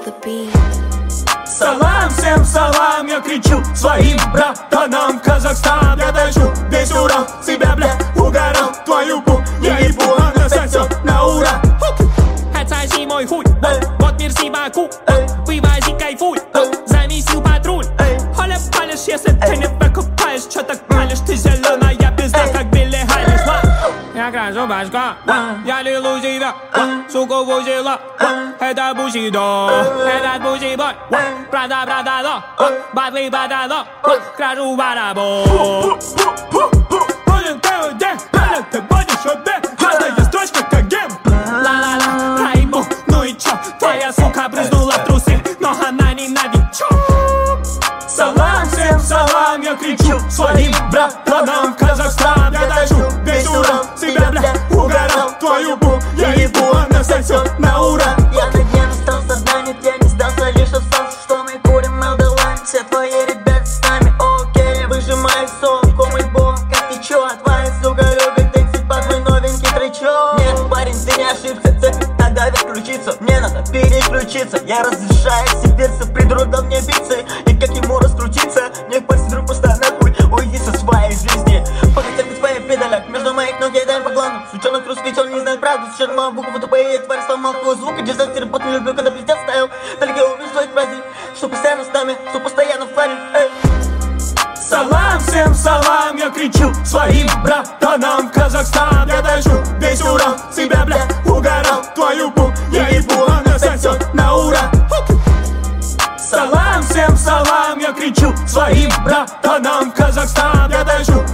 the beat. Салам, всем салам, я кричу своим братанам. Казахстан, я дышу весь Урал, себя, бля, угорал. Твою пу, я ебу, а на сенсо, на ура. Отсоси мой хуй, вот мерси Баку. Вывози, кайфуй, замесил патруль. Холя палишь, если ты не покупаешь. Чё так палишь, ты зеленая пизда, как Билли Хайлиш. Я крашу башка, я лилу себя, суку вузила. Это бусидо, этот бусибой. Брата, братало, батли, батало. Крашу барабо. Будем целый день, палят, ты будешь обед. Каждая строчка как гем. Ла-ла-ла, райбо, ну и чё? Твоя сука брызнула в трусы, но она не новичок. Салам, всем салам, я кричу своим братанам. Казахстан, я дышу весь Урал, себя, бля, угорал. Твою бу, я ебу, а на сенсо, на ура. Я на дне остался занят, я не сдался, лишь остался, что мы курим Мелдолайн. Все твои ребята с нами, окей, выжимай совку, мой бог, как течет. Твоя сука любит тыкать под мой новенький тречок. Нет, парень, ты не ошибся, цепь тогда включиться. Мне надо переключиться, я разрешаю себе придурок дал мне биться. И как ему раскрутиться, мне пальцы друг просто нахуй. Уйди со своей жизни, пока терпит твоя педаля. Между моих ног я дай по глану. Сучонок русский, он не знает правду. Сейчас мало буквы тупые, тварь сломал твой звук. И дизастер, бот не люблю, когда плетят ставил. Только увижу твоих бразиль, что постоянно с нами, что постоянно в плане. Салам, всем салам, я кричу своим братанам. Казахстан, я дышу весь Урал, себя, бля, угорал. Твою бу, я ебу, а на сенсо, на ура. Салам, всем салам, я кричу своим братанам. Казахстан, я дышу